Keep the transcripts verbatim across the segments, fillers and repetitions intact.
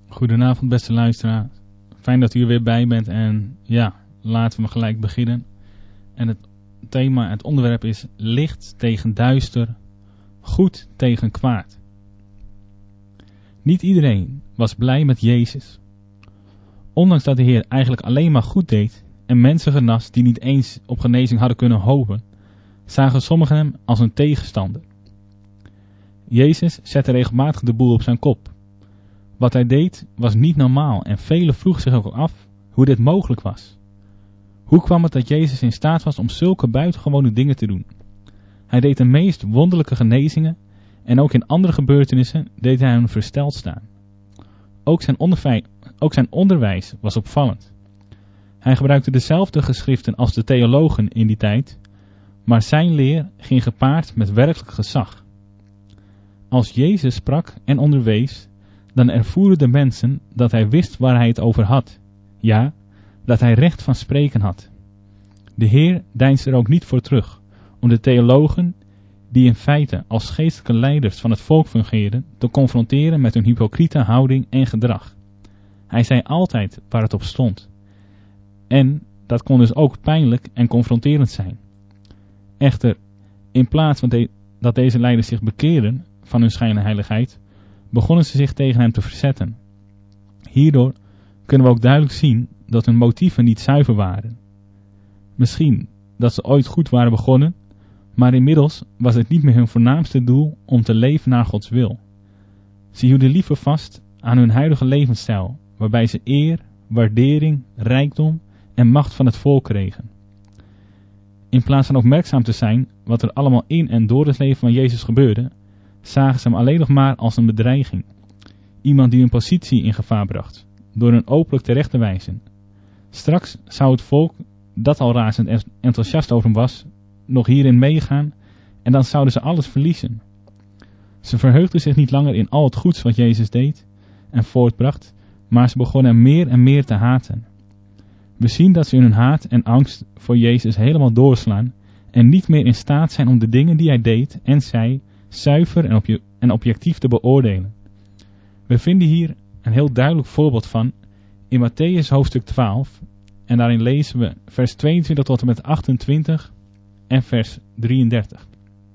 Goedenavond beste luisteraar. Fijn dat u er weer bij bent en ja, laten we gelijk beginnen. En het thema, het onderwerp is licht tegen duister, goed tegen kwaad. Niet iedereen was blij met Jezus. Ondanks dat de Heer eigenlijk alleen maar goed deed en mensen genas die niet eens op genezing hadden kunnen hopen, zagen sommigen hem als een tegenstander. Jezus zette regelmatig de boel op zijn kop. Wat hij deed was niet normaal en velen vroegen zich ook af hoe dit mogelijk was. Hoe kwam het dat Jezus in staat was om zulke buitengewone dingen te doen? Hij deed de meest wonderlijke genezingen en ook in andere gebeurtenissen deed hij hen versteld staan. Ook zijn, ondervij- ook zijn onderwijs was opvallend. Hij gebruikte dezelfde geschriften als de theologen in die tijd, maar zijn leer ging gepaard met werkelijk gezag. Als Jezus sprak en onderwees, dan ervoeren de mensen dat hij wist waar hij het over had. Ja, dat hij recht van spreken had. De Heer deinsde er ook niet voor terug om de theologen, die in feite als geestelijke leiders van het volk fungeerden, te confronteren met hun hypocriete houding en gedrag. Hij zei altijd waar het op stond. En dat kon dus ook pijnlijk en confronterend zijn. Echter, in plaats van de, dat deze leiders zich bekeerden van hun schijnheiligheid, begonnen ze zich tegen hem te verzetten. Hierdoor kunnen we ook duidelijk zien dat hun motieven niet zuiver waren. Misschien dat ze ooit goed waren begonnen, maar inmiddels was het niet meer hun voornaamste doel om te leven naar Gods wil. Ze hielden liever vast aan hun huidige levensstijl, waarbij ze eer, waardering, rijkdom en macht van het volk kregen. In plaats van opmerkzaam te zijn wat er allemaal in en door het leven van Jezus gebeurde, zagen ze hem alleen nog maar als een bedreiging. Iemand die hun positie in gevaar bracht, door hun openlijk terecht te wijzen. Straks zou het volk, dat al razend enthousiast over hem was, nog hierin meegaan en dan zouden ze alles verliezen. Ze verheugden zich niet langer in al het goeds wat Jezus deed en voortbracht, maar ze begonnen hem meer en meer te haten. We zien dat ze in hun haat en angst voor Jezus helemaal doorslaan en niet meer in staat zijn om de dingen die hij deed en zei zuiver en, obje- en objectief te beoordelen. We vinden hier een heel duidelijk voorbeeld van in Mattheüs hoofdstuk twaalf en daarin lezen we vers tweeëntwintig tot en met achtentwintig en vers drieëndertig.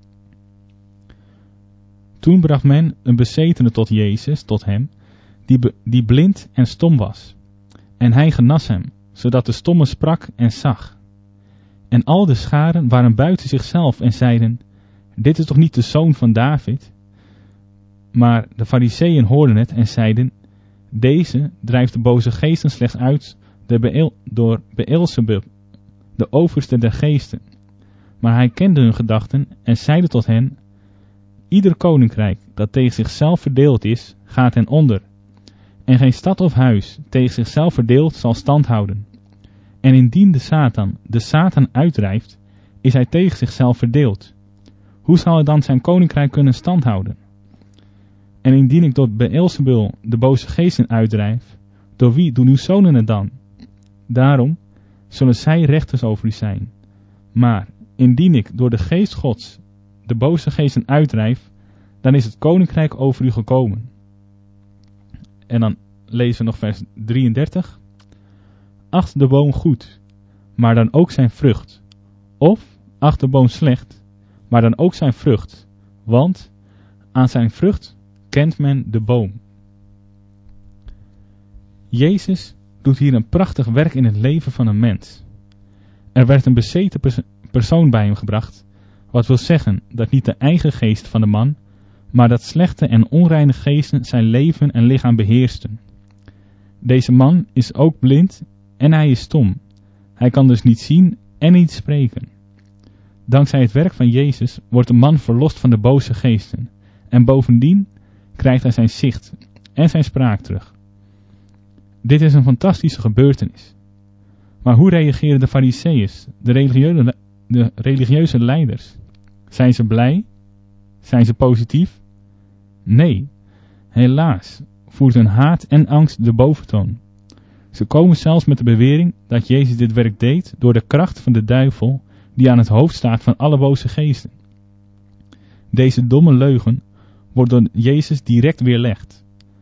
Toen bracht men een bezetene tot Jezus, tot hem, die, be- die blind en stom was. En hij genas hem, zodat de stomme sprak en zag. En al de scharen waren buiten zichzelf en zeiden: dit is toch niet de zoon van David? Maar de Farizeeën hoorden het en zeiden: deze drijft de boze geesten slechts uit de Beel, door Beelzebub, de overste der geesten. Maar hij kende hun gedachten en zeide tot hen: ieder koninkrijk dat tegen zichzelf verdeeld is, gaat ten onder. En geen stad of huis tegen zichzelf verdeeld zal stand houden. En indien de Satan de Satan uitdrijft, is hij tegen zichzelf verdeeld. Hoe zal hij dan zijn koninkrijk kunnen standhouden? En indien ik door Beelzebul de boze geesten uitdrijf, door wie doen uw zonen het dan? Daarom zullen zij rechters over u zijn. Maar indien ik door de geest Gods de boze geesten uitdrijf, dan is het koninkrijk over u gekomen. En dan lezen we nog vers drieëndertig. Acht de boom goed, maar dan ook zijn vrucht. Of acht de boom slecht, maar dan ook zijn vrucht. Want aan zijn vrucht kent men de boom. Jezus doet hier een prachtig werk in het leven van een mens. Er werd een bezeten pers- persoon bij hem gebracht, wat wil zeggen dat niet de eigen geest van de man, maar dat slechte en onreine geesten zijn leven en lichaam beheersten. Deze man is ook blind en hij is stom. Hij kan dus niet zien en niet spreken. Dankzij het werk van Jezus wordt de man verlost van de boze geesten en bovendien krijgt hij zijn zicht en zijn spraak terug. Dit is een fantastische gebeurtenis. Maar hoe reageren de Farizeeën, de religieuze, de religieuze leiders? Zijn ze blij? Zijn ze positief? Nee, helaas voert hun haat en angst de boventoon. Ze komen zelfs met de bewering dat Jezus dit werk deed door de kracht van de duivel die aan het hoofd staat van alle boze geesten. Deze domme leugen wordt door Jezus direct weerlegd.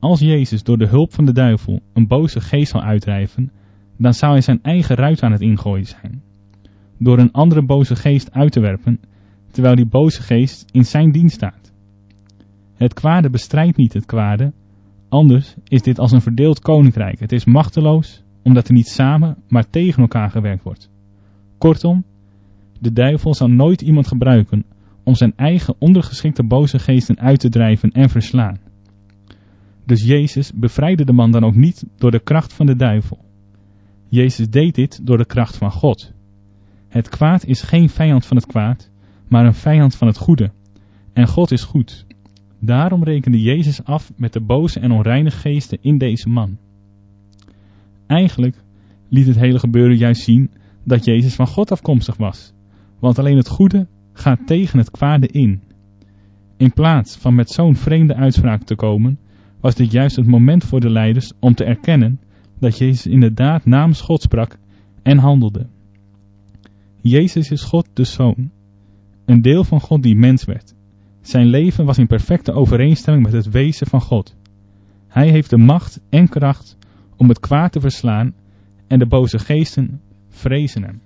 als Jezus door de hulp van de duivel een boze geest zal uitdrijven, dan zou hij zijn eigen ruit aan het ingooien zijn. Door een andere boze geest uit te werpen, terwijl die boze geest in zijn dienst staat. Het kwade bestrijdt niet het kwade, anders is dit als een verdeeld koninkrijk. Het is machteloos, omdat er niet samen, maar tegen elkaar gewerkt wordt. Kortom, de duivel zal nooit iemand gebruiken om zijn eigen ondergeschikte boze geesten uit te drijven en verslaan. Dus Jezus bevrijdde de man dan ook niet door de kracht van de duivel. Jezus deed dit door de kracht van God. Het kwaad is geen vijand van het kwaad, maar een vijand van het goede. En God is goed. Daarom rekende Jezus af met de boze en onreinige geesten in deze man. Eigenlijk liet het hele gebeuren juist zien dat Jezus van God afkomstig was. Want alleen het goede gaat tegen het kwade in. In plaats van met zo'n vreemde uitspraak te komen, was dit juist het moment voor de leiders om te erkennen dat Jezus inderdaad namens God sprak en handelde. Jezus is God de Zoon, een deel van God die mens werd. Zijn leven was in perfecte overeenstemming met het wezen van God. Hij heeft de macht en kracht om het kwaad te verslaan en de boze geesten vrezen hem.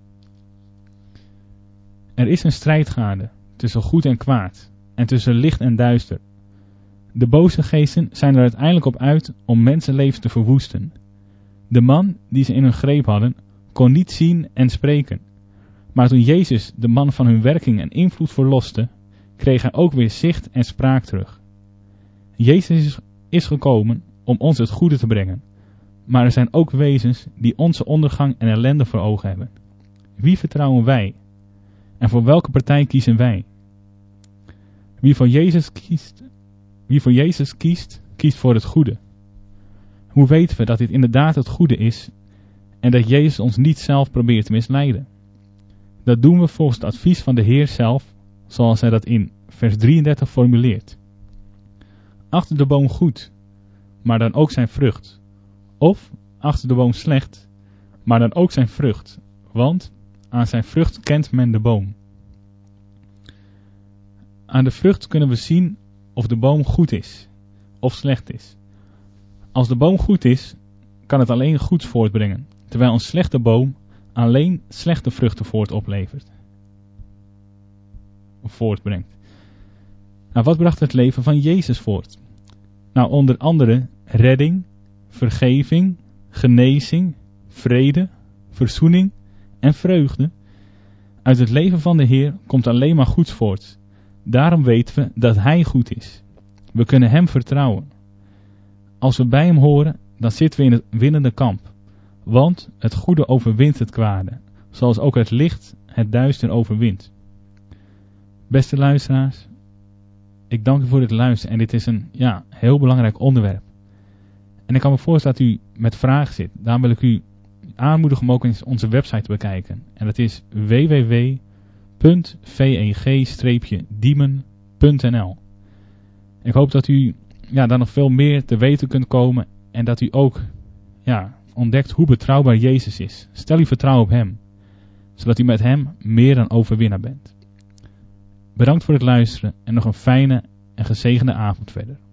Er is een strijd gaande tussen goed en kwaad en tussen licht en duister. De boze geesten zijn er uiteindelijk op uit om mensenlevens te verwoesten. De man die ze in hun greep hadden, kon niet zien en spreken. Maar toen Jezus de man van hun werking en invloed verloste, kreeg hij ook weer zicht en spraak terug. Jezus is gekomen om ons het goede te brengen. Maar er zijn ook wezens die onze ondergang en ellende voor ogen hebben. Wie vertrouwen wij? En voor welke partij kiezen wij? Wie voor Jezus kiest, wie voor Jezus kiest, kiest voor het goede. Hoe weten we dat dit inderdaad het goede is en dat Jezus ons niet zelf probeert te misleiden? Dat doen we volgens het advies van de Heer zelf, zoals hij dat in vers drieëndertig formuleert. Achter de boom goed, maar dan ook zijn vrucht. Of achter de boom slecht, maar dan ook zijn vrucht. Want aan zijn vrucht kent men de boom. Aan de vrucht kunnen we zien of de boom goed is of slecht is. Als de boom goed is, kan het alleen goeds voortbrengen, terwijl een slechte boom alleen slechte vruchten voort oplevert. Of voortbrengt. Nou, wat bracht het leven van Jezus voort? Nou, onder andere redding, vergeving, genezing, vrede, verzoening en vreugde. Uit het leven van de Heer komt alleen maar goeds voort. Daarom weten we dat Hij goed is. We kunnen Hem vertrouwen. Als we bij Hem horen, dan zitten we in het winnende kamp. Want het goede overwint het kwade, zoals ook het licht het duister overwint. Beste luisteraars, ik dank u voor het luisteren en dit is een ja, heel belangrijk onderwerp. En ik kan me voorstellen dat u met vragen zit. Daarom wil ik u aanmoedigen om ook eens onze website te bekijken. En dat is w w w punt v e g diemen punt n l. Ik hoop dat u ja, daar nog veel meer te weten kunt komen en dat u ook ja, ontdekt hoe betrouwbaar Jezus is. Stel uw vertrouwen op Hem, zodat u met Hem meer dan overwinnaar bent. Bedankt voor het luisteren en nog een fijne en gezegende avond verder.